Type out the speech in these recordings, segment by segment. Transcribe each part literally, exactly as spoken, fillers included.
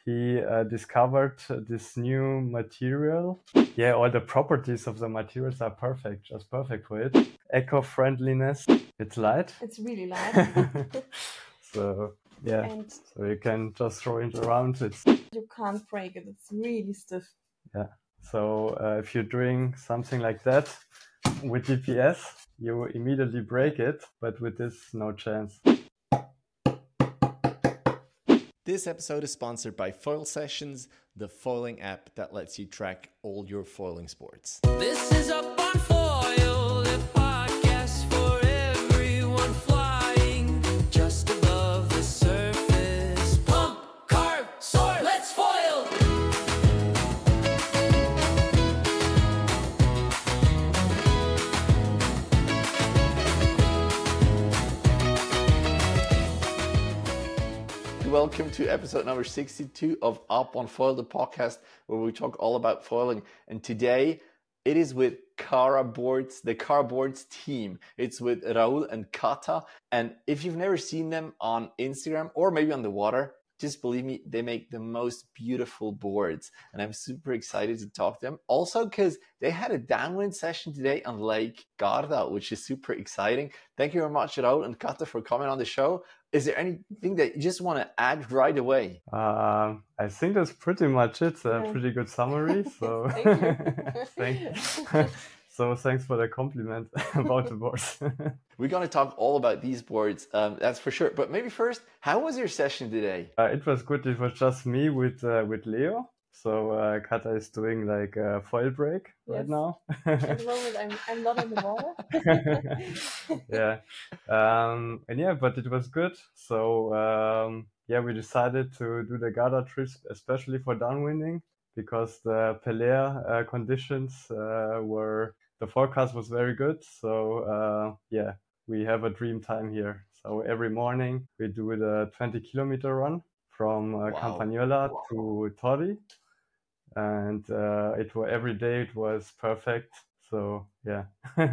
he uh, discovered this new material. Yeah, all the properties of the materials are perfect, just perfect for it. Eco-friendliness, it's light. It's really light. So, yeah, And so you can just throw it around. It's you can't break it. It's really stiff. Yeah, so uh, if you're doing something like that with D P S, you immediately break it, but with this, no chance. This episode is sponsored by Foil Sessions, the foiling app that lets you track all your foiling sports. This is Up on Foil, the podcast for everyone flying just above the surface. Pump, carve, soar, let's foil! Welcome to episode number sixty-two of Up on Foil, the podcast where we talk all about foiling. And today it is with Cara Boards, the Cara Boards team. It's with Raul and Kata. And if you've never seen them on Instagram or maybe on the water, just believe me, they make the most beautiful boards. And I'm super excited to talk to them. Also, because they had a downwind session today on Lake Garda, which is super exciting. Thank you very much, Raul and Kata, for coming on the show. Is there anything that you just want to add right away? Um, I think that's pretty much it. A Yeah. pretty good summary. So, Thank you. Thank- so thanks for the compliment about the boards. We're going to talk all about these boards, um, that's for sure. But maybe first, how was your session today? uh, it was good. It was just me with uh, with Leo. So uh, Kata is doing like a foil break right Yes. now. At the moment, I'm, I'm not in the water. yeah um and yeah but it was good. So um yeah we decided to do the Garda trips especially for downwinding because the Pelair uh, conditions uh, were the forecast was very good. So uh yeah we have a dream time here. So every morning we do the twenty kilometer run from uh, Wow. Campagnola to Torri, and uh it was every day it was perfect. So yeah.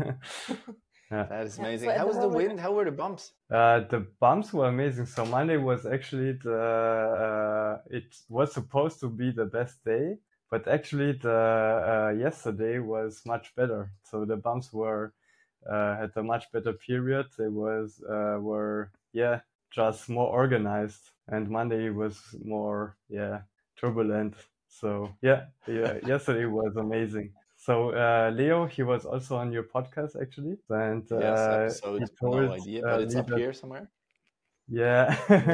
That is Yeah, amazing. so at How the was the moment- wind? How were the bumps? Uh, the bumps were amazing. So Monday was actually the, uh, it was supposed to be the best day, but actually the uh, yesterday was much better. So the bumps were uh, had a much better period. They was uh, were yeah just more organized, and Monday was more yeah turbulent. So yeah, yeah yesterday was amazing. So uh, Leo, he was also on your podcast actually, and uh, Yes, he episode, told no idea, uh, but it's me up that- here somewhere. Yeah.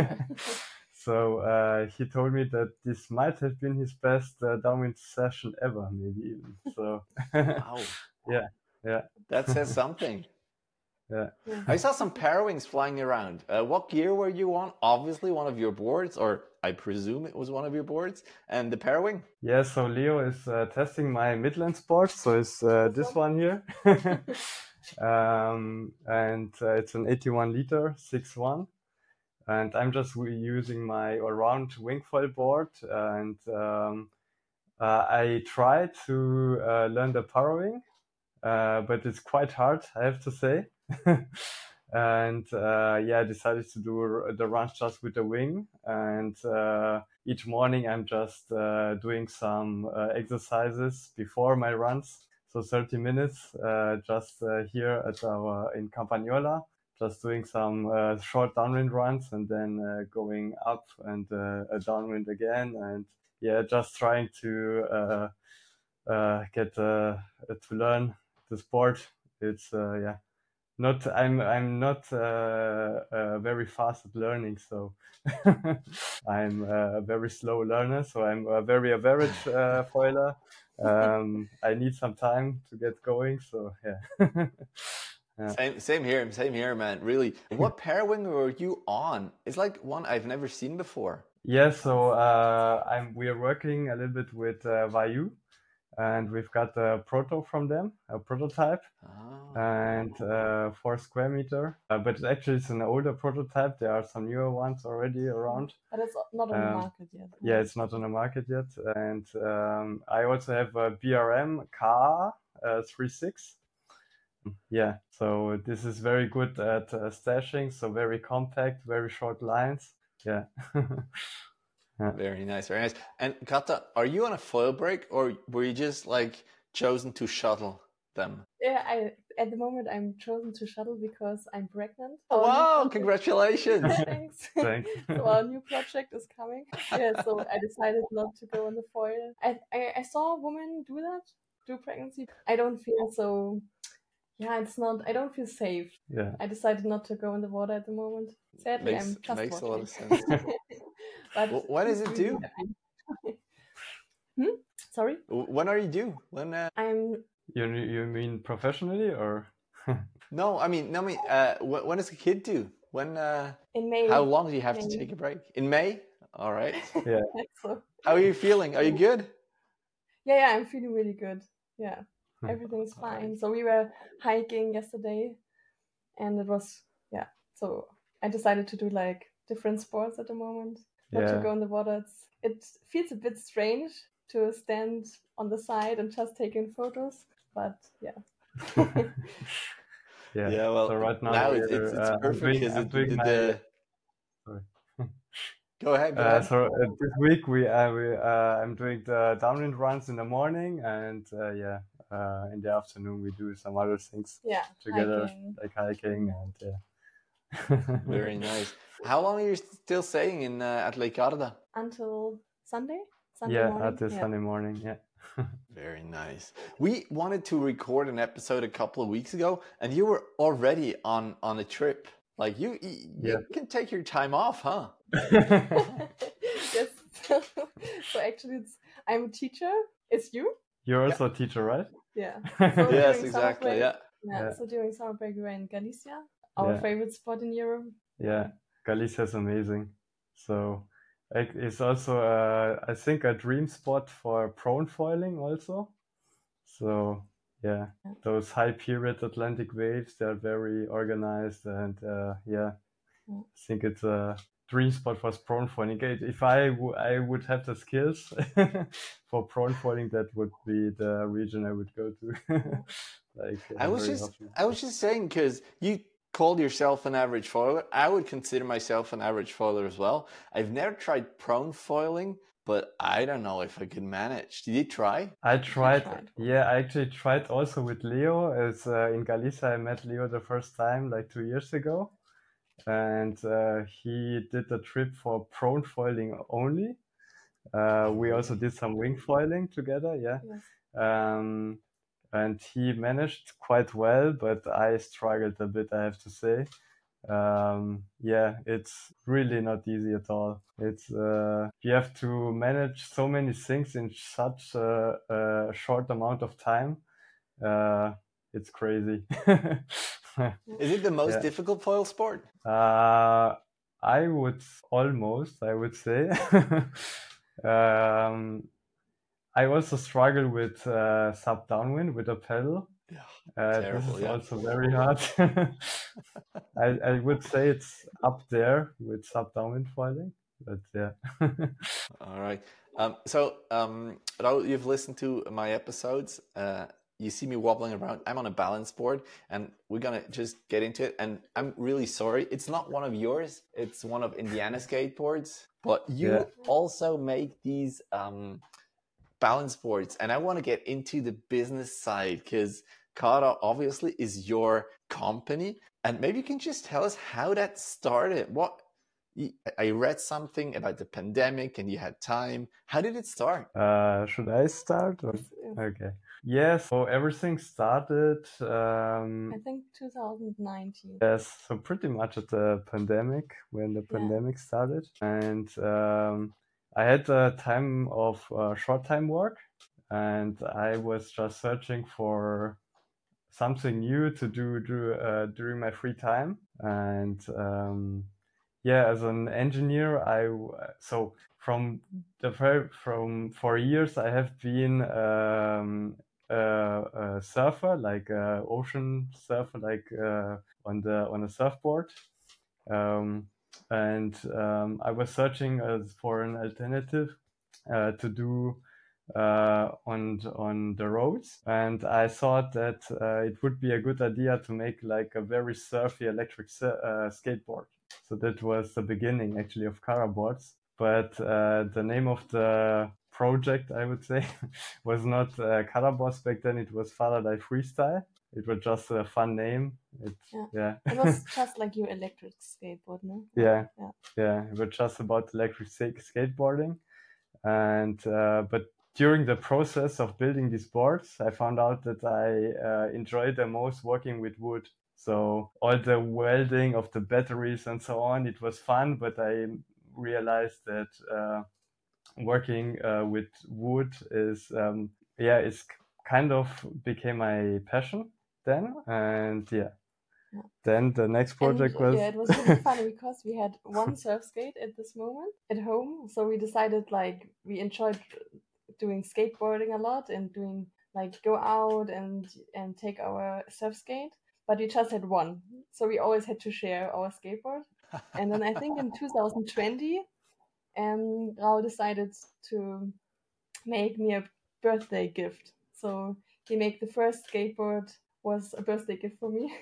So uh, he told me that this might have been his best uh, downwind session ever, maybe even. So Wow. yeah, yeah, That says something. yeah. I saw some Parawings flying around. Uh, what gear were you on? Obviously one of your boards, or I presume it was one of your boards. And the Parawing? Yeah, so Leo is uh, testing my Midlands board. So it's uh, this one here. um, and uh, it's an eighty-one liter six one. And I'm just re- using my all-round wingfoil board. And um, uh, I tried to uh, learn the Parawing, uh, but it's quite hard, I have to say. And uh, yeah, I decided to do r- the runs just with the wing. And uh, each morning I'm just uh, doing some uh, exercises before my runs. So thirty minutes uh, just uh, here at our in Campagnola, just doing some uh, short downwind runs and then uh, going up and uh, a downwind again. And yeah, just trying to uh, uh, get uh, to learn the sport. It's uh, yeah, not I'm I'm not uh, uh, very fast at learning, so I'm a very slow learner. So I'm a very average uh, foiler. Um, I need some time to get going. So yeah. Yeah. Same, same here, same here, man. Really. What Parawing were you on? It's like one I've never seen before. Yeah, so uh, I'm we are working a little bit with uh, Vayu, and we've got a proto from them, a prototype, Ah. and uh, four square meter. Uh, but actually, it's an older prototype. There are some newer ones already around. But it's not on the Um, market yet. Yeah, it's not on the market yet. And um, I also have a B R M K uh, three six. Yeah, so this is very good at uh, stashing. So very compact, very short lines. Yeah. Yeah. Very nice, very nice. And Kata, are you on a foil break, or were you just like chosen to shuttle them? Yeah, I at the moment I'm chosen to shuttle because I'm pregnant. Oh, Our new wow! project- Congratulations. Thanks. Thanks. So our new project is coming. Yeah, so I decided not to go on the foil. I, I I saw a woman do that, do pregnancy. I don't feel so. Yeah, it's not. I don't feel safe. Yeah. I decided not to go in the water at the moment. Sadly, Makes- I'm just makes a lot of watching. sense. But Wh- what does she's it really do? happy. Hmm? Sorry, W- When are you due? When? Uh... I'm You you mean professionally or? No, I mean, no, I mean, uh, wh- when does a kid due? When? Uh... in May. How long do you have to May. take a break? In May? All right. Yeah. So How are you feeling? Are you good? yeah, yeah, I'm feeling really good. Yeah, Hmm. everything's All right. fine. So we were hiking yesterday, and it was yeah. So I decided to do like different sports at the moment. Not to Yeah. go in the water. It's, it feels a bit strange to stand on the side and just taking photos, but yeah. Yeah. Yeah, well, So right now, now it's, we're, it's, it's uh, I'm perfect doing, because I'm it, doing the, my. the... Sorry. Go ahead, go Uh, ahead. so uh, this week we, uh, we uh, I'm doing the downwind runs in the morning, and uh, yeah, uh, in the afternoon we do some other things Yeah, together, hiking. like hiking and yeah. Very nice. How long are you still staying in uh, at Lake Garda? Until Sunday? Sunday Yeah, morning? at this yeah. Sunday morning. Yeah. Very nice. We wanted to record an episode a couple of weeks ago, and you were already on on a trip. Like you, you, Yeah. you can take your time off, huh? Yes. So actually, it's, I'm a teacher. It's you? You're also a teacher, right? Yeah. Yes, So during summer exactly. break- Yeah. Yeah. Yeah. So during summer break, we were in Galicia, our Yeah. favorite spot in Europe. Yeah, Galicia is amazing. So like, it's also, uh, I think, a dream spot for prone foiling also. So yeah, Yeah. those high period Atlantic waves, they're very organized, and uh, yeah, Yeah. I think it's a dream spot for prone foiling. If if I, w- I would have the skills for prone foiling, that would be the region I would go to. Like I uh, was very just often. I was just saying because you called yourself an average foiler. I would consider myself an average foiler as well. I've never tried prone foiling, but I don't know if I could manage. Did you try? I tried, tried. yeah, I actually tried also with Leo. As uh, in Galicia, I met Leo the first time like two years ago, and uh, he did a trip for prone foiling only. Uh, we also did some wing foiling together, yeah. Yes. Um, and he managed quite well, but I struggled a bit, I have to say. Um, yeah, it's really not easy at all. It's uh, you have to manage so many things in such a, a short amount of time. Uh, it's crazy. Is it the most Yeah. difficult foil sport? Uh, I would almost, I would say. um, I also struggle with uh, sub downwind with a pedal. Yeah, Uh, terrible, this is yeah. also very hard. I, I would say it's up there with sub downwind foiling, but yeah. All right. Um, so, um, Raul, you've listened to my episodes. Uh, you see me wobbling around. I'm on a balance board, and we're gonna just get into it. And I'm really sorry. It's not one of yours. It's one of Indiana skateboards. But you Yeah. also make these um, balance boards, and I want to get into the business side because Kara obviously is your company, and maybe you can just tell us how that started. What you- I read something about the pandemic, and you had time. How did it start? Uh, should I start? Or? Yes. Okay. Yeah, so everything started, I um, think two thousand nineteen. yes, so pretty much at the pandemic, when the Yeah. pandemic started. And um, I had a time of uh, short time work, and I was just searching for something new to do, do uh, during my free time. And um, yeah, as an engineer, I w- so from the very from for years I have been um, a, a surfer, like a ocean surfer, like uh, on the on a surfboard. Um, and um, I was searching as for an alternative uh, to do uh, on on the roads, and I thought that uh, it would be a good idea to make like a very surfy electric uh, skateboard. So that was the beginning actually of Kara boards. but uh, the name of the project, I would say, was not uh, Colorboards back then. It was Fahrradei Freestyle. It was just a fun name. It, Yeah. yeah. It was just like your electric skateboard, no? Yeah, Yeah. yeah. It was just about electric sa- skateboarding, and uh, but during the process of building these boards, I found out that I uh, enjoyed the most working with wood. So all the welding of the batteries and so on, it was fun, but I realized that uh, working uh, with wood is, um, yeah, it's kind of became my passion then, and yeah. Yeah. Then the next project And was yeah, it was really funny because we had one surf skate at this moment at home. So we decided like we enjoyed doing skateboarding a lot and doing like go out and and take our surf skate. But we just had one. So we always had to share our skateboard. And then I think in two thousand twenty, um, Raul decided to make me a birthday gift. So he made the first skateboard was a birthday gift for me.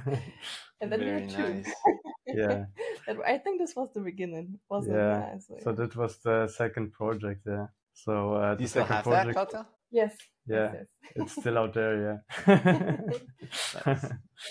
And then we Very had two. nice. yeah, That, I think this was the beginning, wasn't yeah. it? Yeah, so, So yeah. that was the second project, yeah. So uh, Do the you still second have project, that, Katja? Yes. yeah, Yes, it's still out there, yeah. Nice.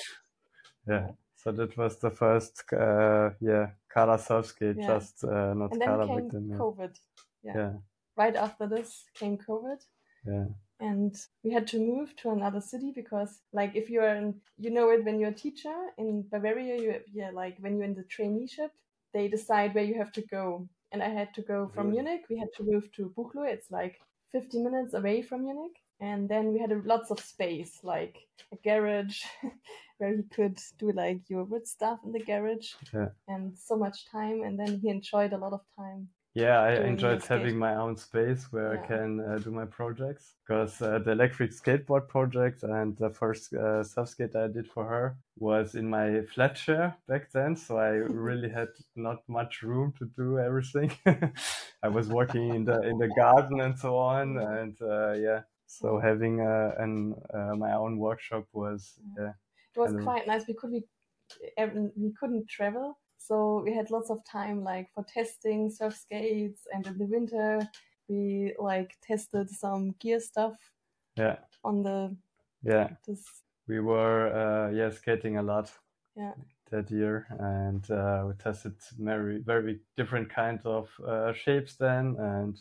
Yeah. So that was the first, uh, yeah, Kara surf skate, Yeah. just uh, not And then Kara came back then. Yeah. COVID. Yeah. yeah, Right after this came COVID. yeah, And we had to move to another city because, like, if you're in, you know it when you're a teacher in Bavaria, you yeah, like when you're in the traineeship, they decide where you have to go. And I had to go from Really? Munich. We had to move to Buchloe. It's like fifty minutes away from Munich. And then we had a, lots of space, like a garage where he could do like your wood stuff in the garage, Yeah. and so much time. And then he enjoyed a lot of time. yeah. I Doing enjoyed the having skate. my own space where I Yeah. can uh, do my projects because uh, the electric skateboard project and the first uh, surf skate I did for her was in my flat share back then. So I really had not much room to do everything. I was working in the in the garden and so on, Yeah. and uh, yeah. So Yeah. having uh, an uh, my own workshop was yeah. It was Hello. quite nice because we ev- we couldn't travel, so we had lots of time like for testing surf skates, and in the winter we like tested some gear stuff Yeah, on the yeah. this We were uh, yeah skating a lot yeah that year, and uh, we tested very very different kinds of uh, shapes then, and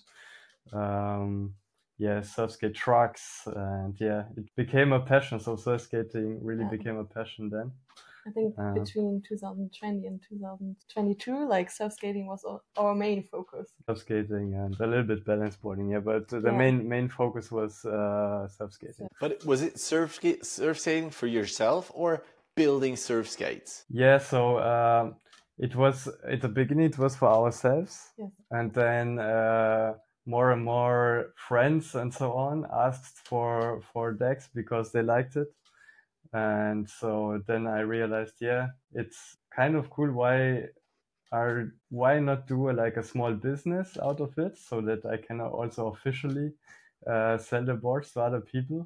um, yeah, surf skate trucks, and yeah, it became a passion. So surf skating really Yeah. became a passion then. I think Uh, between two thousand twenty and two thousand twenty-two, like surf skating was our, our main focus. Surf skating and a little bit balance boarding, yeah, but the Yeah. main main focus was uh, surf skating. But was it surf skate, surf skating for yourself or building surf skates? Yeah, so um, it was at the beginning it was for ourselves, Yes. and then uh, more and more friends and so on asked for for decks because they liked it, and so then I realized, yeah, it's kind of cool. Why are why not do a, like a small business out of it so that I can also officially uh, sell the boards to other people,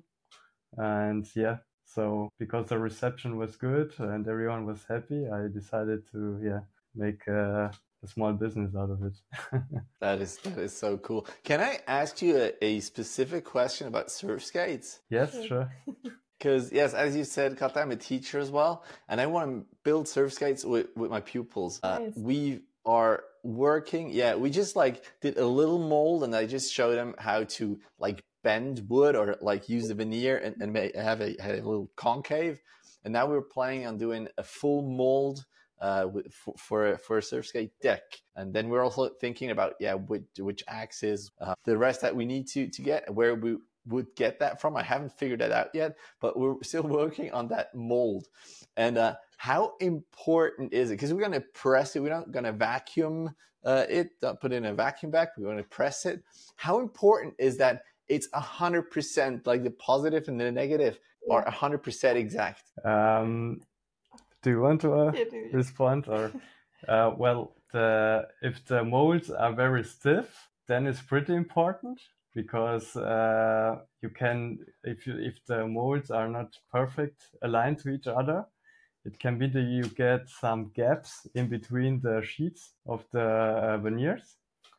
and yeah. So because the reception was good and everyone was happy, I decided to yeah make uh, a small business out of it. That is that is so cool. Can I ask you a, a specific question about surf skates? Yes, Sure. sure. Because yes, as you said, Katja, I'm a teacher as well, and I want to build surf skates with, with my pupils. Uh, Nice. we are working. Yeah, we just like did a little mold, and I just showed them how to like bend wood or like use the veneer and, and make, have a, have a little concave. And now we're planning on doing a full mold uh, with, for for a, for a surf skate deck. And then we're also thinking about yeah which which axis, uh, the rest that we need to to get, where we would get that from. I haven't figured that out yet, but we're still working on that mold. And uh, how important is it? Because we're going to press it. We're not going to vacuum uh, it, uh, put it in a vacuum bag. We're going to press it. How important is that it's one hundred percent, like the positive and the negative are Yeah. one hundred percent exact? Um, do you want to uh, Yeah, do you- respond or? Uh, well, the if the molds are very stiff, then it's pretty important because uh, you can if you if the molds are not perfect aligned to each other, it can be that you get some gaps in between the sheets of the uh, veneers,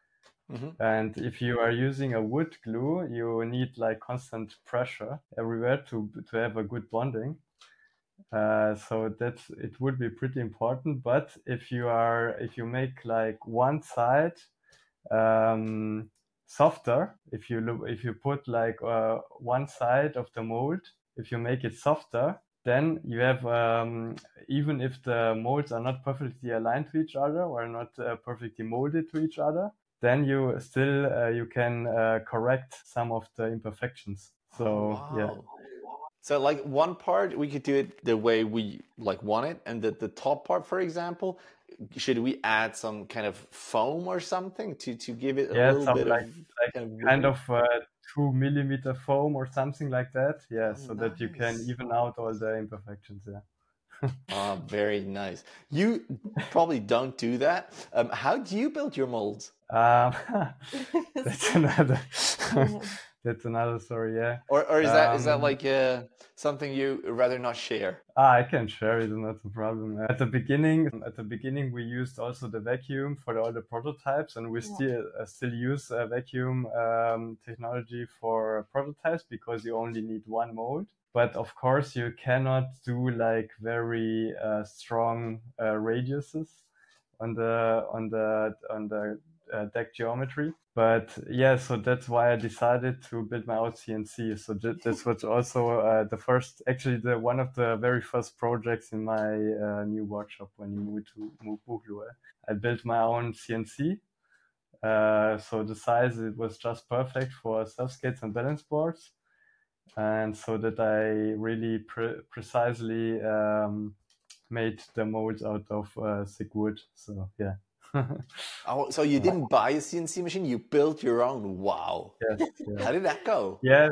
hmm And if you are using a wood glue, you need like constant pressure everywhere to to have a good bonding. Uh, so that it would be pretty important. But if you are if you make like one side um, softer, if you look if you put like uh, one side of the mold, if you make it softer, then you have um, even if the molds are not perfectly aligned to each other or not uh, perfectly molded to each other, then you still uh, you can uh, correct some of the imperfections. So Oh, yeah. wow. So like one part we could do it the way we like want it, and the, the top part, for example, should we add some kind of foam or something to to give it a Yeah, little some bit of like like kind of kind wiggle? of uh, two millimeter foam or something like that. Yeah, Oh, so that you can nice. even out all the imperfections. Yeah. Ah, very nice. You probably don't do that. Um, how do you build your molds? Um, that's another Yeah. that's another story. Yeah. Or or is that is that Um, like uh, something you rather not share? ah, I can share it, not a problem. At the beginning, at the beginning, we used also the vacuum for all the prototypes, and we Yeah. still uh, still use uh, vacuum um, technology for prototypes because you only need one mold. But of course, you cannot do like very uh, strong uh, radiuses on the on the on the uh, deck geometry. But yeah, so that's why I decided to build my own C N C. So that, this was also uh, the first, actually the one of the very first projects in my uh, new workshop when you moved to move Buchloe. I built my own C N C. Uh, so the size, it was just perfect for surf skates and balance boards. And so that I really pre- precisely um, made the molds out of uh, thick wood. So yeah. Oh, so you didn't buy a C N C machine, you built your own. Wow. Yes. Yeah. How did that go? Yeah.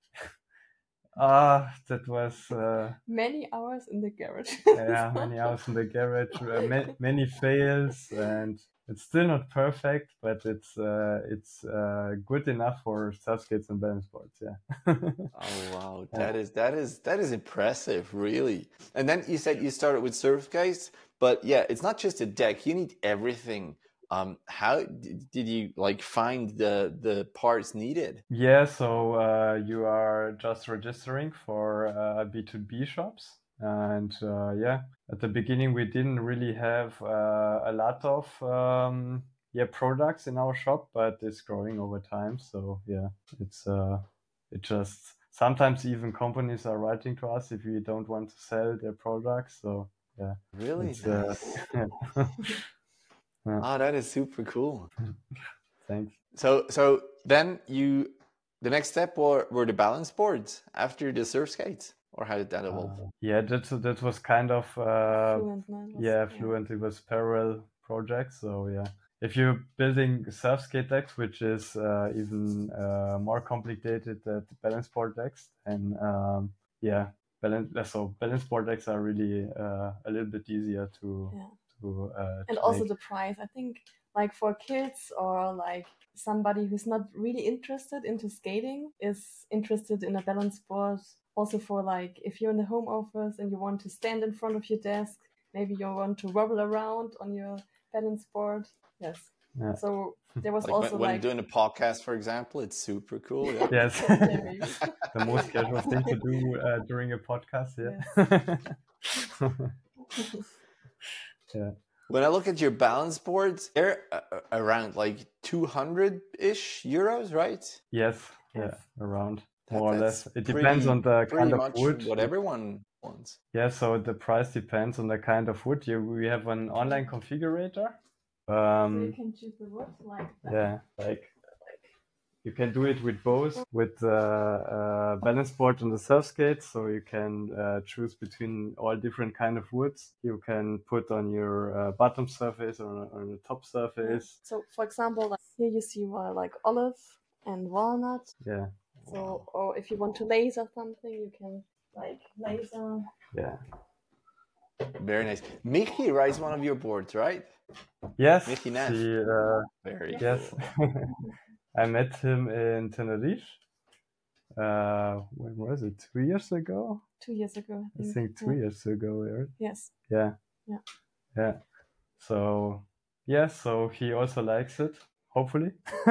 Ah, that was uh, Many hours in the garage. yeah, many hours in the garage, uh, ma- many fails, and it's still not perfect, but it's uh, it's uh, good enough for surf skates and balance boards. Yeah. Oh wow, Yeah. that is that is that is impressive, really. And then you said you started with surf skates, but yeah, it's not just a deck. You need everything. Um, how d- did you like find the the parts needed? Yeah, so uh, you are just registering for uh, B two B shops. And uh, yeah, at the beginning, we didn't really have uh, a lot of um, yeah products in our shop, but it's growing over time. So yeah, it's uh, it just sometimes even companies are writing to us if we don't want to sell their products. So yeah, Really it's uh, nice. yeah. Yeah, Ah, that is super cool. thanks. So so then you the next step were were the balance boards after the surf skates, or how did that evolve? Uh, yeah, that that was kind of uh, Fluent, no? It was- yeah, Fluent. It was parallel projects. So yeah, if you're building surf skate decks, which is uh, even uh, more complicated than the balance board decks, and um, yeah, balance so balance board decks are really uh, a little bit easier to Yeah. to uh, And to also make. the price. I think like for kids or like somebody who's not really interested into skating is interested in a balance board. Also for like if you're in the home office and you want to stand in front of your desk, maybe you want to wobble around on your balance board. Yes. Yeah. So there was Like also when, when like doing a podcast, for example, it's super cool. Yeah. Yes, yeah, maybe. the most casual thing to do uh, during a podcast. Yeah. Yeah. When I look at your balance boards, they're uh, uh, around like two hundred ish euros, right? Yes. Yeah. Yes. Around That- more or that's less. It depends pretty- on the Pretty kind of much wood. what everyone wants. Yeah, so the price depends on the kind of wood. You, we have an online configurator. So you Um, can choose the wood like that. yeah, like you can do it with both, with the uh, balance board and the surf skate. So you can uh, choose between all different kind of woods. You can put on your uh, bottom surface or on the top surface. So, for example, like here you see uh, like olive and walnut. Yeah, So, or if you want to laser something, you can like laser. yeah. Very nice. Michi rides one of your boards, right? Yes, Michi Neff. he, uh, Very yes. cool. I met him in Tenerife. Uh, when was it? Two years ago? Two years ago, I I think. think two Yeah. years ago, right? Yes. Yeah. Yeah. Yeah. So yeah, so he also likes it. hopefully.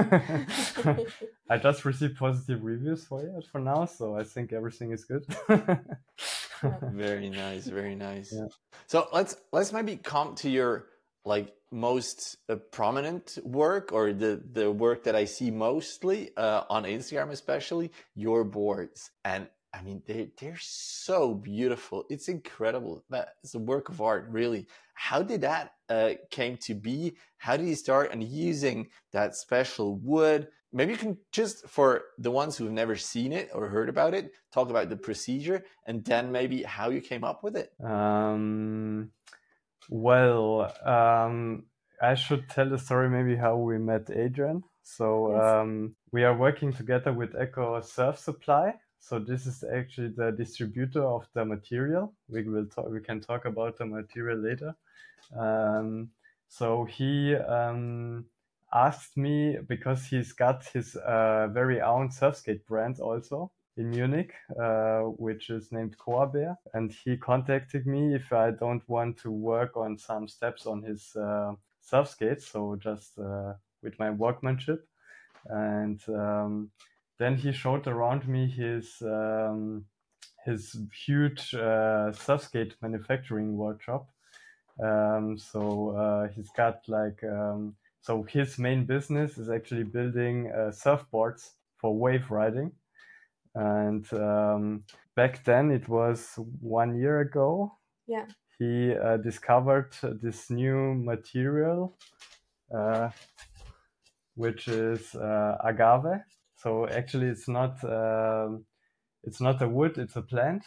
I just received positive reviews for it for now, so I think everything is good. Very nice, very nice. Yeah. So let's let's maybe come to your like most uh, prominent work, or the the work that I see mostly uh, on Instagram, especially your boards. And I mean, they they're so beautiful. It's incredible. It's a work of art, really. How did that uh, came to be? How did you start and using that special wood? Maybe you can just, for the ones who've never seen it or heard about it, talk about the procedure and then maybe how you came up with it. Um, well, um, I should tell the story maybe how we met Adrian. So Yes. um, we are working together with Eco Surf Supply. So this is actually the distributor of the material. We will talk, we can talk about the material later. Um, so he um, asked me, because he's got his uh, very own surfskate brand also in Munich, uh, which is named Coabear, and he contacted me if I don't want to work on some steps on his uh, surfskate, so just uh, with my workmanship. And um, then he showed around me his um, his huge uh, surfskate manufacturing workshop. Um, so uh, he's got like um, so his main business is actually building uh, surfboards for wave riding. And um, back then, it was one year ago, Yeah. he uh, discovered this new material, uh, which is uh, agave. So actually, it's not um, it's not a wood; it's a plant.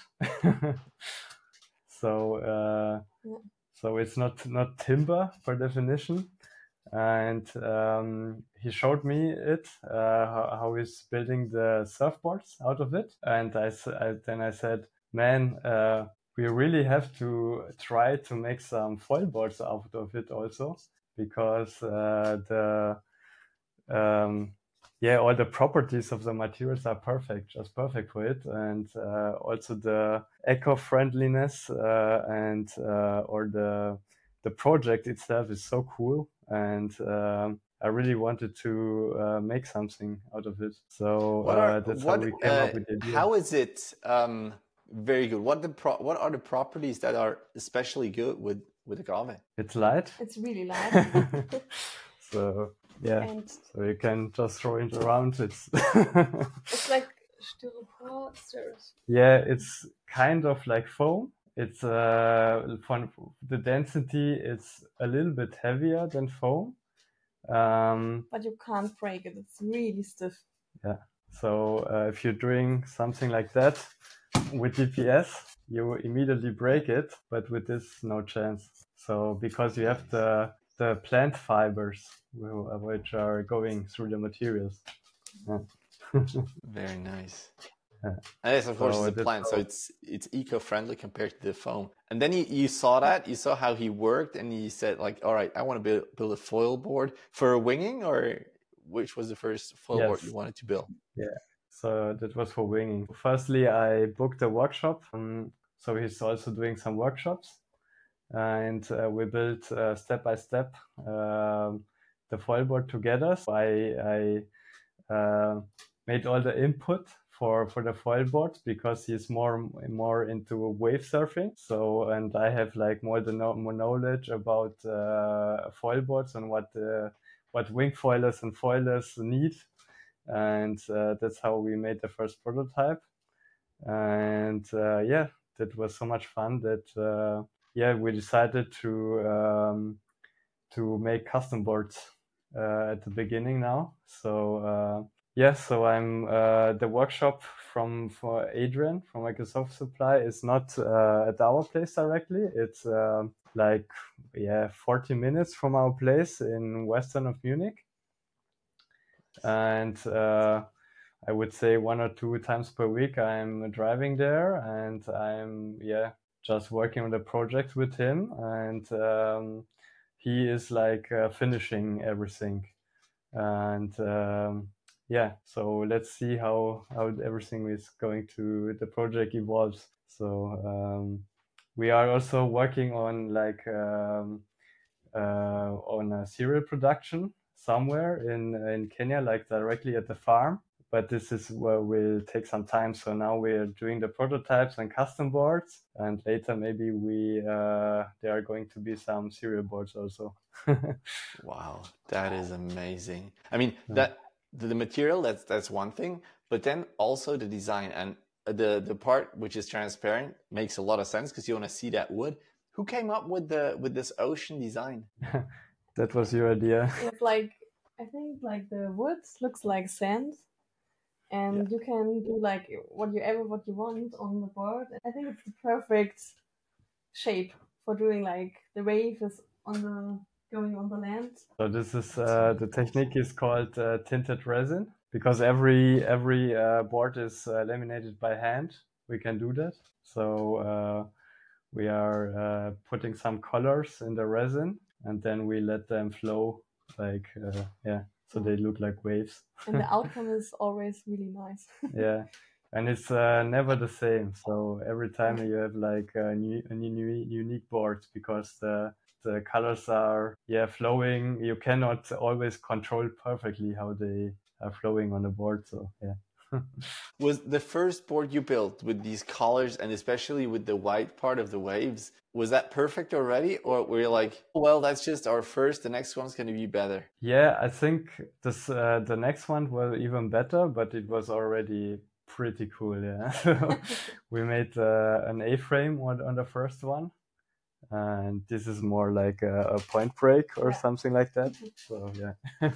so uh, Yeah. so it's not not timber per definition. And um, he showed me it, uh, how, how he's building the surfboards out of it. And I, s- I- then I said, man, uh, we really have to try to make some foil boards out of it also, because uh, the um, yeah, all the properties of the materials are perfect, just perfect for it, and uh, also the eco-friendliness uh, and uh, or the the project itself is so cool, and um, I really wanted to uh, make something out of it. So What are uh, that's what how we came uh, up with the idea. how is it um, very good? What the pro what are the properties that are especially good with with agave? It's light. It's really light. So yeah, And so you can just throw it around. It's it's like styropor. styros- yeah, it's kind of like foam. It's uh, for the density, it's a little bit heavier than foam. Um, But you can't break it. It's really stiff. yeah. So uh, if you're doing something like that with D P S, you immediately break it, but with this, no chance. So because you have the the plant fibers wh- which are going through the materials. Yeah. Very nice. Yeah. And yes, of course, So it's a that's plant, so how- it's it's eco-friendly compared to the foam. And then you, you saw that, you saw how he worked, and you said like, all right, I want to build build a foil board for a winging, or which was the first foil board Yes. you wanted to build? Yeah, so that was for winging. Firstly, I booked a workshop. Um, so he's also doing some workshops, and uh, we built uh, step by step um, the foil board together. So I, I uh, made all the input for for the foil board, because he's more more into wave surfing. So and I have like more the no, more knowledge about uh, foil boards and what uh, what wing foilers and foilers need. And uh, that's how we made the first prototype. And uh, yeah, that was so much fun that uh, yeah, we decided to um, to make custom boards uh, at the beginning now. So uh, yeah, so I'm uh, the workshop from for Adrian from Microsoft Supply is not uh, at our place directly. It's uh, like yeah, forty minutes from our place in western of Munich. And uh, I would say one or two times per week I'm driving there, and I'm yeah just working on the project with him, and um, he is like uh, finishing everything. And um, yeah, so let's see how how everything is going to the project evolves. So um, we are also working on like um, uh, on a serial production. somewhere in in Kenya, like directly at the farm. But this is where will take some time. So now we're doing the prototypes and custom boards, and later maybe we uh, there are going to be some serial boards also. Wow, that is amazing. I mean, that the material, that's that's one thing, but then also the design and the the part which is transparent makes a lot of sense because you want to see that wood. Who came up with the with this ocean design? That was your idea. It's like, I think like the wood looks like sand, and Yeah. you can do like whatever what you want on the board. I think it's the perfect shape for doing like the wave is on the going on the land. So this is uh, the technique is called uh, tinted resin, because every every uh, board is uh, laminated by hand. We can do that. So uh, we are uh, putting some colors in the resin, and then we let them flow, like uh, yeah, so they look like waves. And the outcome is always really nice. Yeah, and it's uh, never the same. So every time you have like a new, a new unique board, because the the colors are yeah flowing. You cannot always control perfectly how they are flowing on the board. So yeah. Was the first board you built with these colors and especially with the white part of the waves, was that perfect already? Or were you like, oh, well, that's just our first, the next one's going to be better? Yeah, I think this uh, the next one was even better, but it was already pretty cool. Yeah, so we made uh, an A-frame on, on the first one, and this is more like a, a point break or Yeah. something like that. So yeah.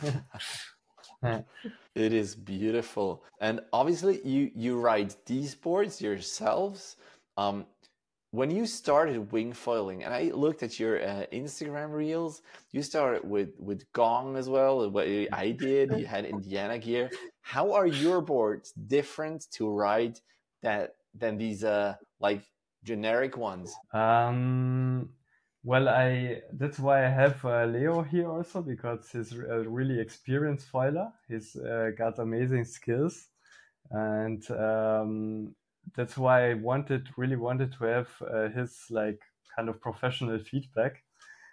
Yeah. It is beautiful. And obviously you you ride these boards yourselves. Um, when you started wing foiling, and I looked at your uh, Instagram reels, you started with with Gong as well. What I did, you had Indiana gear. How are your boards different to ride that than these uh like generic ones? Um, well, I that's why I have uh, Leo here also, because he's a really experienced foiler. He's uh, got amazing skills, and um, that's why I wanted really wanted to have uh, his like kind of professional feedback.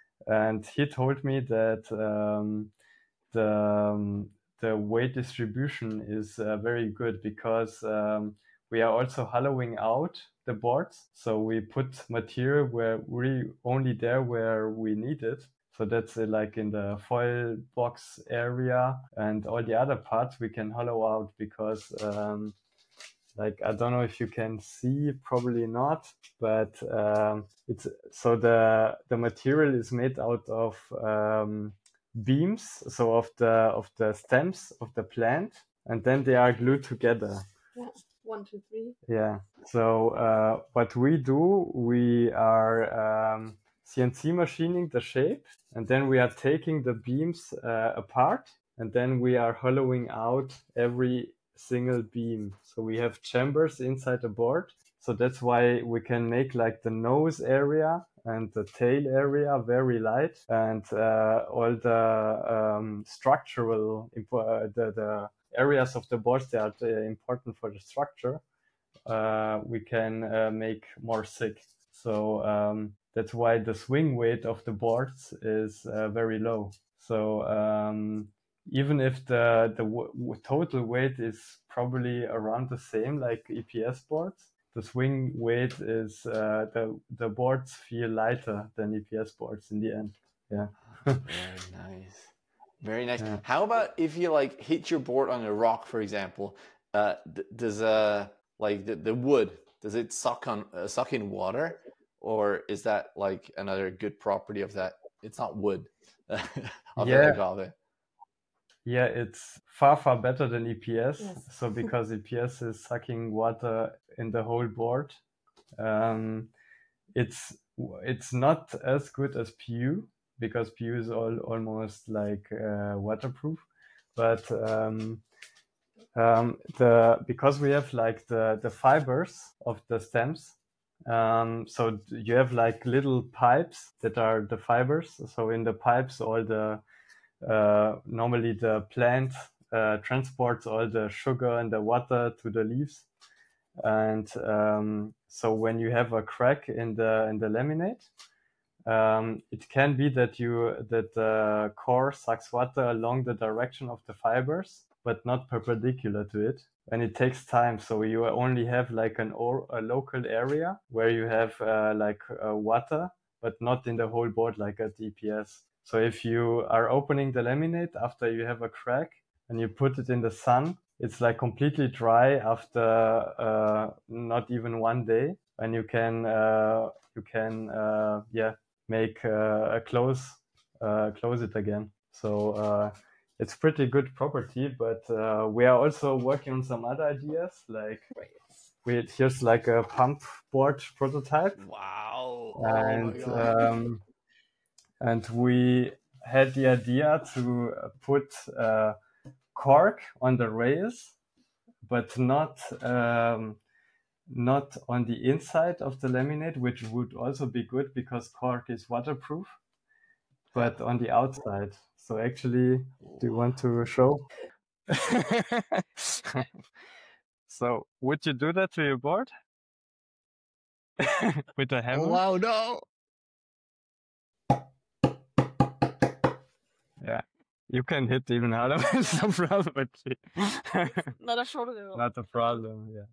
And he told me that um, the um, the weight distribution is uh, very good, because um, we are also hollowing out the boards. So we put material where we only there where we need it. So that's uh, like in the foil box area, and all the other parts we can hollow out, because um, like I don't know if you can see, probably not, but um, it's so the the material is made out of um, beams, so of the of the stems of the plant, and then they are glued together. Yeah. One, two, three. Yeah. So uh, what we do, we are um, C N C machining the shape, and then we are taking the beams uh, apart, and then we are hollowing out every single beam. So we have chambers inside the board. So that's why we can make like the nose area and the tail area very light, and uh, all the um, structural impo- uh, the, the areas of the boards that are uh, important for the structure, uh, we can uh, make more thick. So um, that's why the swing weight of the boards is uh, very low. So um, even if the the w- w- total weight is probably around the same like E P S boards, the swing weight is uh, the the boards feel lighter than E P S boards in the end. Yeah. Very nice. Very nice. Yeah. How about if you like hit your board on a rock, for example? Uh, th- does uh like the, the wood, does it suck on uh, suck in water, or is that like another good property of that? It's not wood of Yeah. the agave. Yeah, it's far, far better than E P S. Yes. So because E P S is sucking water in the whole board, um, it's it's not as good as P U, because P U is all, almost like uh, waterproof. But um, um, the because we have like the, the fibers of the stems, um, so you have like little pipes that are the fibers. So in the pipes, all the uh, normally the plant uh, transports all the sugar and the water to the leaves, and um, so when you have a crack in the in the laminate, um, it can be that you that the core sucks water along the direction of the fibers, but not perpendicular to it. And it takes time, so you only have like an or a local area where you have uh, like uh, water, but not in the whole board like at E P S. So if you are opening the laminate after you have a crack and you put it in the sun, it's like completely dry after uh, not even one day, and you can uh, you can uh, yeah make uh, a close uh, close it again. So uh, it's pretty good property, but uh, we are also working on some other ideas. Like we here's like a pump board prototype. Wow. And oh my God. um, and we had the idea to put uh, cork on the rails, but not um, not on the inside of the laminate, which would also be good because cork is waterproof, but on the outside. So actually, do you want to show? So would you do that to your board? With a hammer? Oh, wow, no. Yeah, you can hit even harder. It's no problem. Not a problem. Not a problem. Yeah.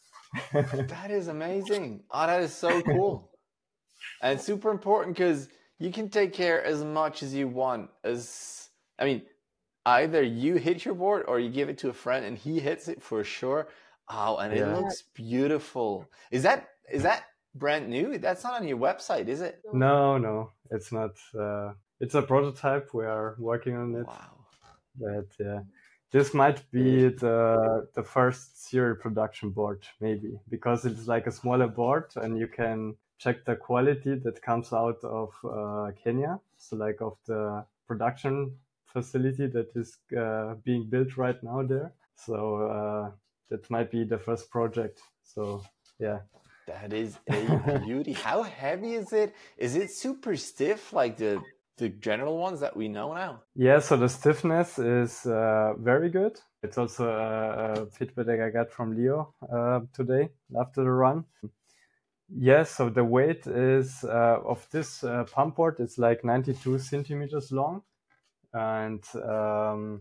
That is amazing. Oh, that is so cool. And super important because you can take care as much as you want. As I mean, either you hit your board or you give it to a friend and he hits it for sure. Oh, and it Yeah. looks beautiful. Is that is that brand new? That's not on your website, is it? No, no, it's not. Uh, it's a prototype. We are working on it. Wow. But yeah, this might be the the first serial production board, maybe, because it's like a smaller board and you can check the quality that comes out of uh, Kenya. So like of the production facility that is uh, being built right now there. So uh, that might be the first project. So yeah. That is a beauty. How heavy is it? Is it super stiff like the the general ones that we know now? Yeah, so the stiffness is uh, very good. It's also a, a feedback that I got from Leo uh, today after the run. Yeah, so the weight is uh, of this uh, pump board is like ninety-two centimeters long and um,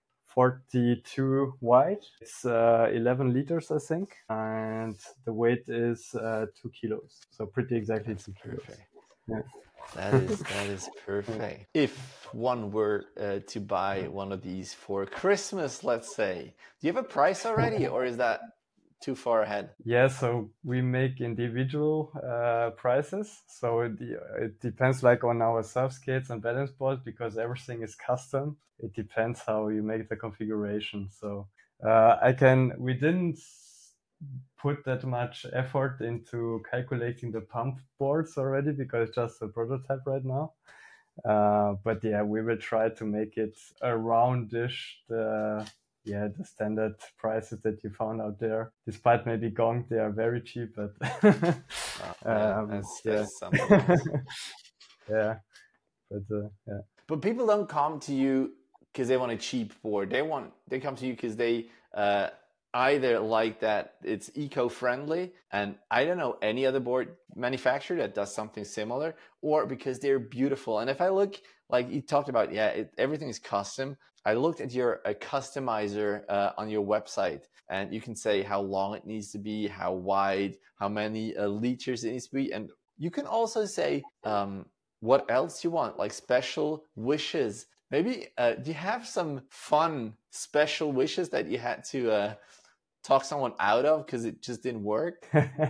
forty-two wide. It's uh, eleven liters, I think, and the weight is uh, two kilos. So pretty exactly two kilos. Perfect. Yeah. That is that is perfect. If one were uh, to buy one of these for Christmas, let's say, do you have a price already, or is that too far ahead? Yeah, so we make individual uh, prices. So it, it depends like on our surf skates and balance boards because everything is custom. It depends how you make the configuration. So uh, I can, we didn't put that much effort into calculating the pump boards already because it's just a prototype right now. Uh, but yeah, we will try to make it around-ish the yeah the standard prices that you found out there. Despite maybe Gong, they are very cheap, but Oh, yeah, um, that's, yeah. that's something else. Yeah, but uh, yeah. But people don't come to you because they want a cheap board. They want they come to you because they uh, either like that it's eco-friendly, and I don't know any other board manufacturer that does something similar, or because they're beautiful. And if I look, like you talked about, yeah, it, everything is custom. I looked at your a customizer uh, on your website, and you can say how long it needs to be, how wide, how many uh, liters it needs to be, and you can also say um, what else you want, like special wishes. Maybe uh, do you have some fun special wishes that you had to uh, talk someone out of because it just didn't work?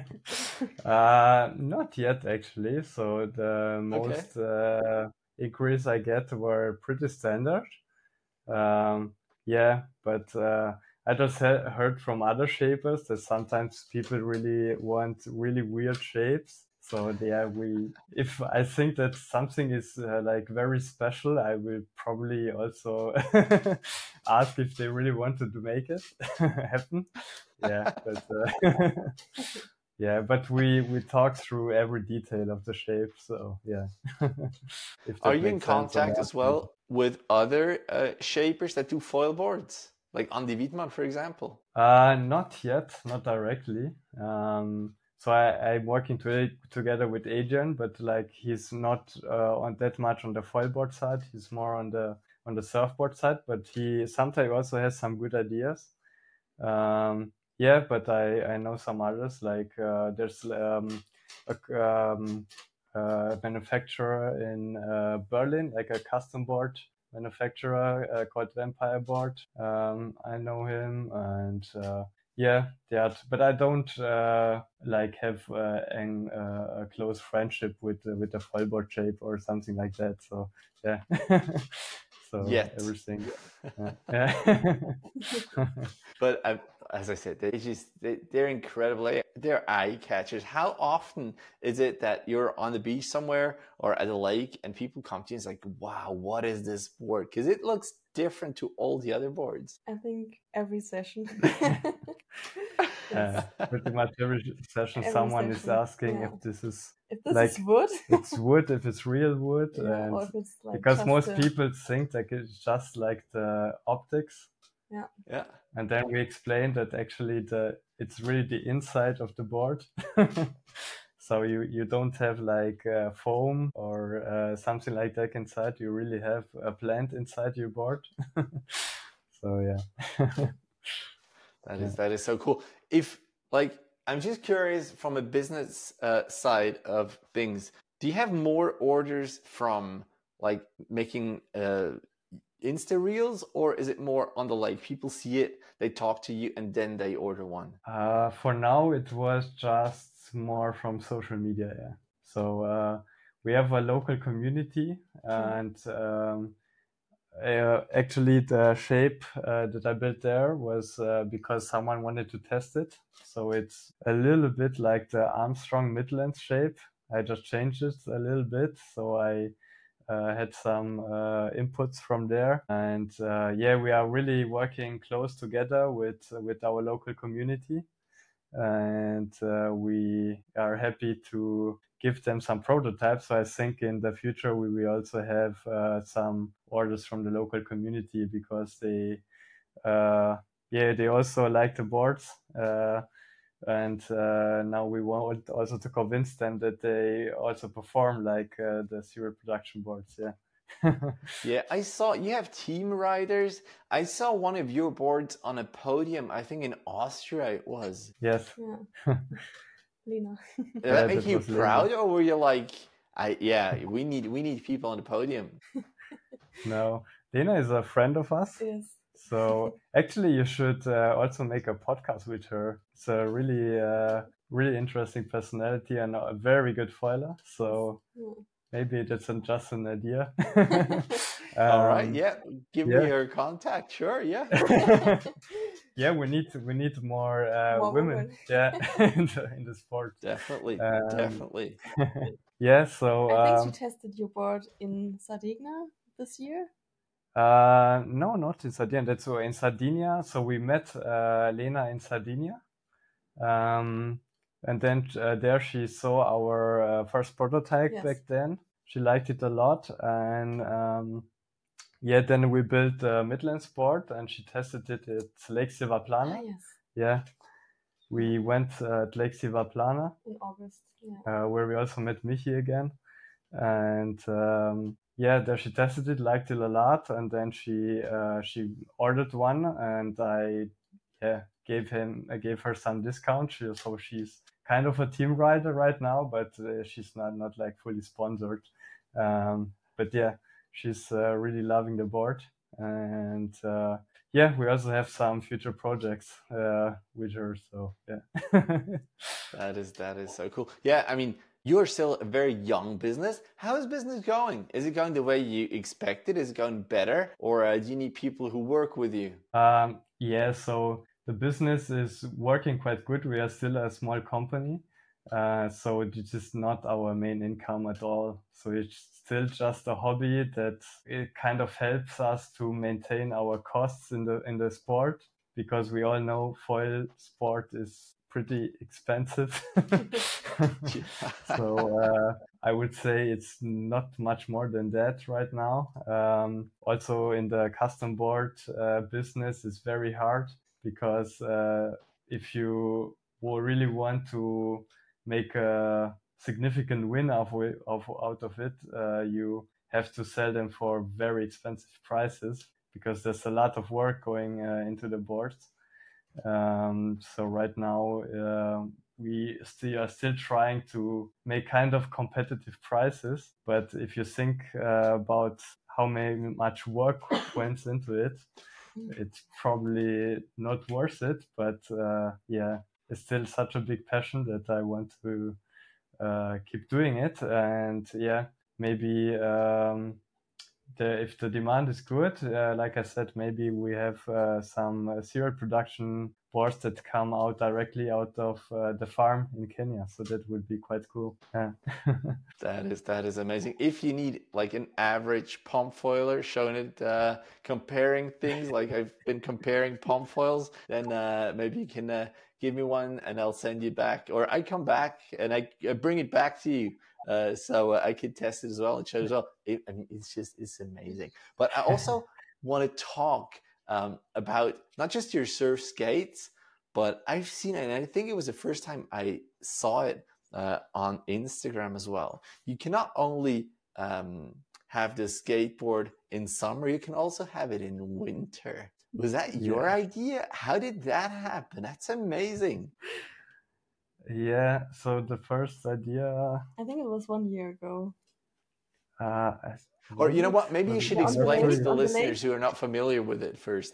uh, not yet, actually. So the most uh, inquiries I get were pretty standard. Um, yeah, but uh, I just ha- heard from other shapers that sometimes people really want really weird shapes. So yeah, we if I think that something is uh, like very special, I will probably also ask if they really want to make it happen. Yeah, but uh, yeah, but we we talk through every detail of the shape. So yeah. If that Are you in makes sense or contact not. as well with other uh, shapers that do foil boards, like Andy Wittmann, for example? Uh, not yet, not directly. Um, so I, I'm working to, together with Adrian, but like he's not uh, on that much on the foilboard side. He's more on the on the surfboard side, but he sometimes also has some good ideas. Um, yeah, but I, I know some others. Like uh, there's um, a um, uh, manufacturer in uh, Berlin, like a custom board manufacturer uh, called Vampire Board. Um, I know him, and uh, yeah, yeah. But I don't uh, like have uh, an, uh, a close friendship with uh, with the foilboard shape or something like that. So yeah. So Yet. everything. Yeah. Yeah. But uh, as I said, they just they, they're incredible. They're eye catchers. How often is it that you're on the beach somewhere or at a lake and people come to you and it's like, wow, what is this board? Because it looks different to all the other boards. I think every session. Uh, pretty much every session, Every someone is session, asking yeah. if this is If this like is wood, it's wood, if it's real wood, yeah, and or if it's like because just most a- people think like it's just like the optics, Yeah. and then we explain that actually the it's really the inside of the board. So you you don't have like uh, foam or uh, something like that inside. You really have a plant inside your board. So yeah. That is that is so cool. If like I'm just curious from a business uh, side of things, do you have more orders from like making uh, Insta reels, or is it more on the like people see it, they talk to you, and then they order one? Uh, for now, it was just more from social media. Yeah. So uh, we have a local community, and um, uh, actually the shape uh, that I built there was uh, because someone wanted to test it. So it's a little bit like the Armstrong Midlands shape. I just changed it a little bit. So I uh, had some uh, inputs from there, and uh, yeah, we are really working close together with with our local community, and uh, we are happy to give them some prototypes. So I think in the future we will also have uh, some orders from the local community because they, uh, yeah, they also like the boards. Uh, and uh, now we want also to convince them that they also perform like uh, the serial production boards. Yeah. Yeah, I saw you have team riders. I saw one of your boards on a podium, I think in Austria it was. Yes. Yeah. Lena. Did Yeah, that make that you was Lena. proud, or were you like, I yeah, we need we need people on the podium? No, Lena is a friend of us. Yes. So actually, you should uh, also make a podcast with her. It's a really, uh, really interesting personality and a very good foiler. So Yeah. maybe that's an- just an idea. All right, Um, yeah, give me yeah. her contact. Sure, yeah. Yeah, we need we need more, uh, More women. women. Yeah, in the, in the sport. Definitely, Um, definitely. Yeah. So I think um, you tested your board in Sardinia this year. Uh, no, not in Sardinia. That's uh, in Sardinia. So we met uh, Lena in Sardinia, um, and then uh, there she saw our uh, first prototype Yes. back then. She liked it a lot, and um, yeah, then we built the Midlands board, and she tested it at Lake Silvaplana. Ah, yes. Yeah, we went uh, at Lake Silvaplana, In August. Yeah. uh, where we also met Michi again. And um, yeah, there she tested it, liked it a lot, and then she uh, she ordered one, and I yeah gave him I gave her some discount. She, so she's kind of a team rider right now, but uh, she's not not like fully sponsored. Um, but yeah, she's uh, really loving the board, and uh, yeah, we also have some future projects uh, with her. So yeah. That is that is so cool. Yeah, I mean, you're still a very young business. How is business going? Is it going the way you expected? Is it going better, or uh, do you need people who work with you? Um, yeah, so the business is working quite good. We are still a small company, uh, so it is not our main income at all. So it's still just a hobby that it kind of helps us to maintain our costs in the in the sport, because we all know foil sport is pretty expensive. So uh, I would say it's not much more than that right now. Um, also in the custom board uh, business, it's very hard because uh, if you will really want to make a significant win of, of out of it, uh, you have to sell them for very expensive prices because there's a lot of work going uh, into the boards. Um, so right now uh, we still are still trying to make kind of competitive prices. But if you think uh, about how many, much work went into it, it's probably not worth it. But uh, yeah, it's still such a big passion that I want to uh, keep doing it. And yeah, maybe um, the, if the demand is good, uh, like I said, maybe we have uh, some uh, serial production boards that come out directly out of uh, the farm in Kenya. So that would be quite cool. Yeah. That is that is amazing. If you need like an average pump foiler showing it, uh, comparing things, like I've been comparing pump foils, then uh, maybe you can uh, give me one and I'll send you back, or I come back and I, I bring it back to you. Uh, so uh, I could test it as well and show it as well. It, I mean, it's just, it's amazing. But I also want to talk um, about not just your surf skates, but I've seen it, and I think it was the first time I saw it uh, on Instagram as well. You can not only um, have the skateboard in summer, you can also have it in winter. Was that your Yeah. idea? How did that happen? That's amazing. Yeah, so the first idea, I think it was one year ago. uh, I- Or you know was what? it? Maybe you Was should it on the explain lake- to the on the listeners lake? who are not familiar with it first.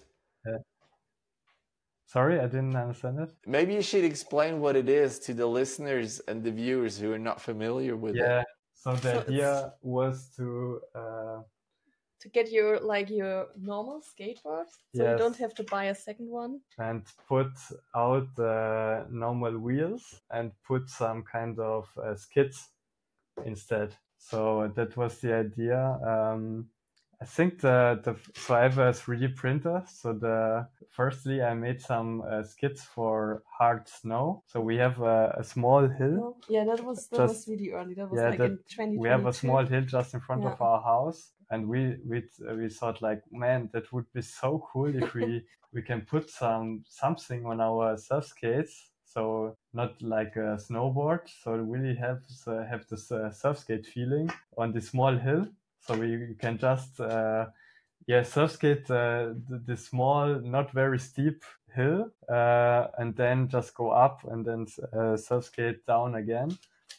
Sorry, I didn't understand it. Maybe you should explain what it is to the listeners and the viewers who are not familiar with Yeah, it. so the So idea was to uh, To get your like your normal skateboard, so you don't Yes. have to buy a second one. and put out the normal wheels and put some kind of uh, skids instead. So that was the idea. Um, I think the, the so I have a three D printer. So the firstly I made some uh, skids for hard snow. So we have a, a small hill. No? Yeah, that was that was Just- really early. That was yeah, like that- in twenty twenty-two. We have a small hill just in front of Yeah. our house, and we we we thought like, man, that would be so cool if we we can put some something on our surf skates. So not like a snowboard, so it really helps uh, have this uh, surf skate feeling on the small hill. So we can just uh, yeah surf skate uh, the, the small, not very steep hill, uh, and then just go up and then uh, surf skate down again.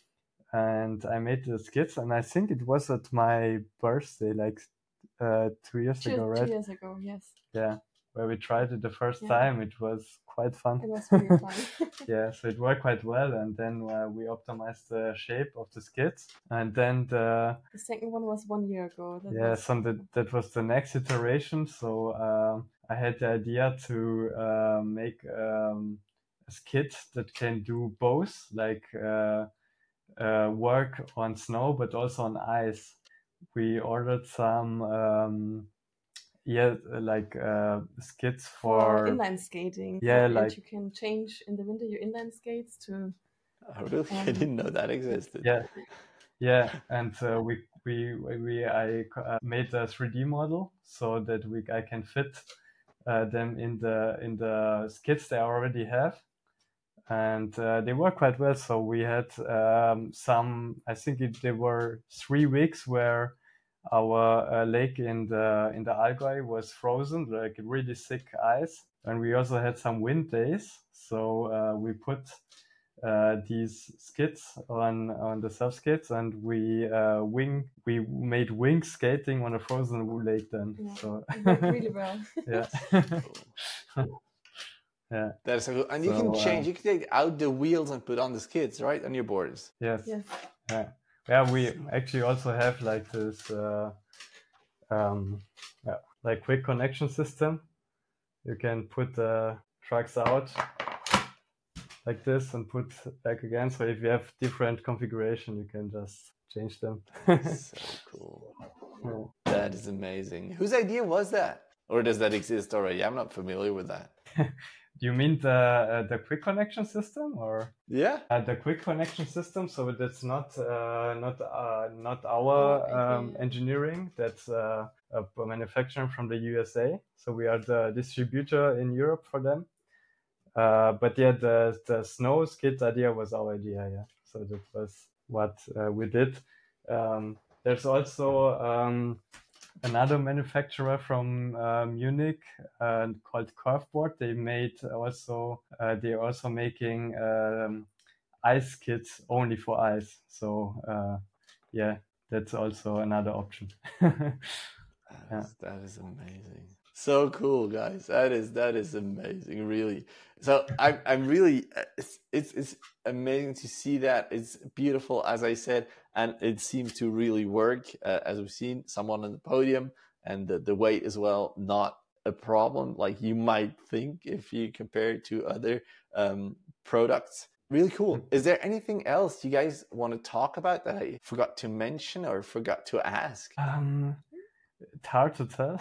And I made the skids, and I think it was at my birthday, like uh, two years Two, ago, two right? years ago, yes. Yeah, where we tried it the first Yeah. time. It was quite fun. It was really fun. Yeah, so it worked quite well, and then uh, we optimized the shape of the skids, and then the The second one was one year ago. That yeah, was, so that that was the next iteration. So um, I had the idea to uh, make um, a skid that can do both, like uh, uh, work on snow but also on ice. We ordered some um, yeah, like uh, skids for for inline skating. Yeah, and like- you can change in the winter your inline skates to Oh, really? I Um, didn't know that existed. yeah. Yeah, and uh, we we we I uh, made a three D model so that we I can fit uh, them in the in the skids they already have, and uh, they work quite well. So we had um, some. I think it, there were three weeks where our uh, lake in the in the Allgäu was frozen, like really thick ice, and we also had some wind days. So uh, we put uh, these skids on on the surf skids, and we uh, wing we made wing skating on a frozen lake. Then, Yeah. so it worked really well. yeah, yeah, That's so cool. And you can So, uh, change. You can take out the wheels and put on the skids, right, on your boards. yes, Yes. yeah, yeah. We actually also have like this, uh, um, yeah, like quick connection system. You can put the trucks out like this and put back again. So if you have different configuration, you can just change them. So cool. Yeah. That is amazing. Whose idea was that? Or does that exist already? I'm not familiar with that. Do you mean the uh, the quick connection system, or Yeah. uh, the quick connection system? So that's not uh, not uh, not our Oh, um, okay. engineering. That's uh, a manufacturer from the U S A. So we are the distributor in Europe for them. Uh, but yeah, the the snow skid idea was our idea. Yeah. So that was what uh, we did. Um, there's also um, another manufacturer from uh, Munich uh, called Curveboard. They made also uh, they're also making um, ice kits only for ice. So uh, yeah, that's also another option. That is, that is amazing. So cool, guys. That is that is amazing, really. So I'm I'm really it's it's, it's amazing to see that. It's beautiful, as I said, and it seems to really work. Uh, as we've seen, someone on the podium, and the, the weight as well, not a problem like you might think if you compare it to other um, products. Really cool. Is there anything else you guys want to talk about that I forgot to mention or forgot to ask? Um, it's hard to tell.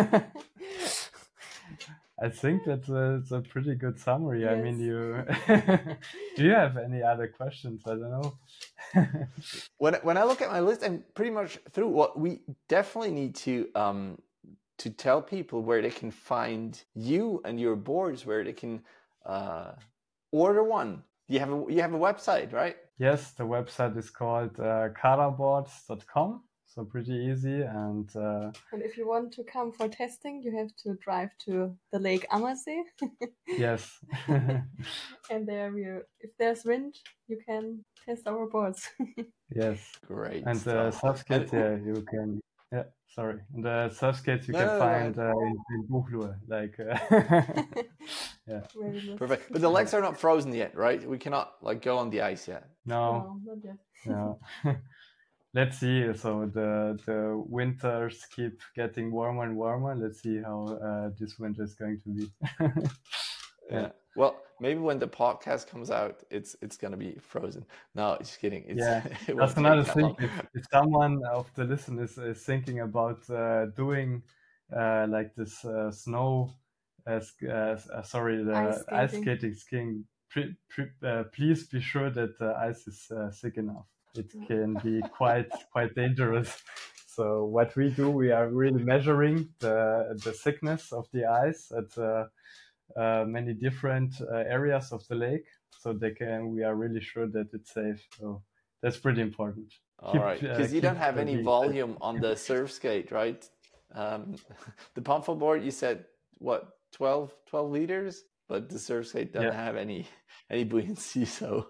I think that's a, it's a pretty good summary. I mean, Yes. you do you have any other questions? I don't know. when when I look at my list, I'm pretty much through. What we definitely need to um to tell people where they can find you and your boards, where they can uh, order one. You have a you have a website, right? Yes, the website is called uh, karaboards dot com. So pretty easy, and uh, And if you want to come for testing, you have to drive to the Lake Ammersee. yes. And there, we, if there's wind, you can test our boards. Yes. Great And the stuff. surf skates, And- yeah, you can. Yeah, sorry. And the surf skates you No, can no, no, find go uh, in, in Buchloe, like. Uh, yeah. Very good. Perfect. But the legs are not frozen yet, right? We cannot like go on the ice yet. No, No, not yet. no. Let's see. So the the winters keep getting warmer and warmer. Let's see how uh, this winter is going to be. Yeah. Yeah. Well, maybe when the podcast comes out, it's it's gonna be frozen. No, just kidding. It's, Yeah, it won't that's take another that thing. long. If, if someone of the listeners is thinking about uh, doing uh, like this uh, snow, uh, sk- uh, s- uh, sorry, the Ice ice skating. skating skiing, pre- pre- uh, please be sure that the ice is uh, thick enough. It can be quite quite dangerous. So what we do, we are really measuring the the thickness of the ice at uh, uh, many different uh, areas of the lake, so they can. We are really sure that it's safe. So that's pretty important. All Keep, right, uh, because you don't keep, have uh, any being volume on the surf skate, right? Um, the pump board, you said what, twelve, twelve liters, but the surf skate doesn't Yeah. have any any buoyancy, so.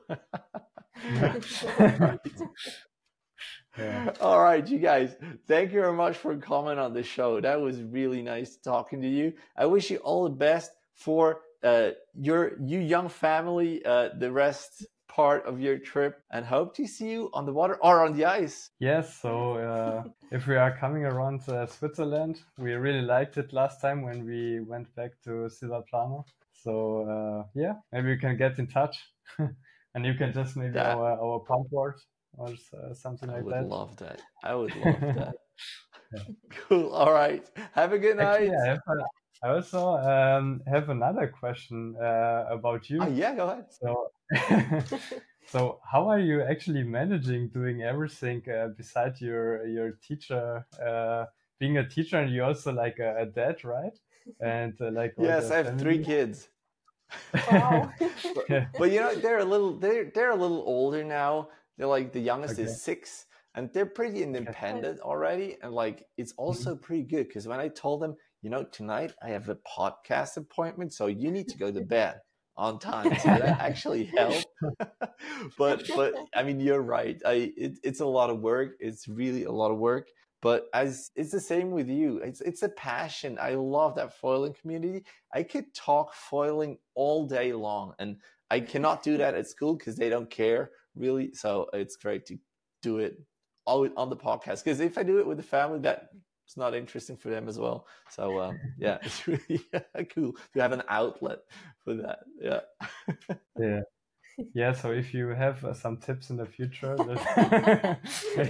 Yeah. All right, you guys, thank you very much for coming on the show. That was really nice talking to you. I wish you all the best for uh, your you young family, uh, the rest part of your trip, and hope to see you on the water or on the ice. Yes. So uh, if we are coming around uh, Switzerland, we really liked it last time when we went back to Silvaplana. So uh, yeah, maybe we can get in touch, and you can just maybe That- our our pump board or uh, something I like would that. love that. I would love that. Yeah. Cool. All right. Have a good night. Actually, I, have a, I also um, have another question uh, about you. Oh, yeah, go ahead. So, so how are you actually managing doing everything uh, besides your your teacher, uh, being a teacher, and you're also like a, a dad, right? And uh, like all Yes, the I have three family- kids. Wow. Yeah. But you know, they're a little they're they're a little older now. They're like the youngest Okay. is six, and they're pretty independent already. And like it's also pretty good because when I told them, you know, tonight I have a podcast appointment, so you need to go to bed on time. So that actually helped. but but I mean, you're right. I it, it's a lot of work. It's really a lot of work. But as it's the same with you, it's it's a passion. I love that foiling community. I could talk foiling all day long, and I cannot do that at school because they don't care really. So it's great to do it all on the podcast. Because if I do it with the family, that it's not interesting for them as well. So um, yeah, it's really cool to have an outlet for that. Yeah. Yeah. Yeah, so if you have uh, some tips in the future, that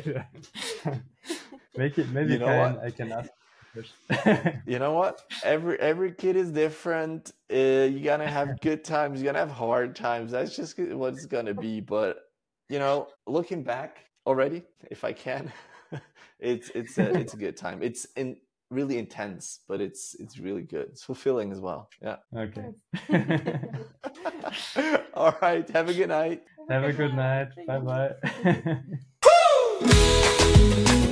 make it maybe You know can what? I can ask. first. You know what? Every every kid is different. Uh, you're gonna have good times. You're gonna have hard times. That's just what it's gonna be. But you know, looking back already, if I can, it's it's a it's a good time. It's in really intense, but it's it's really good. It's fulfilling as well. Yeah. Okay. All right. Have a good night. Have a good night. Thank Bye you. bye.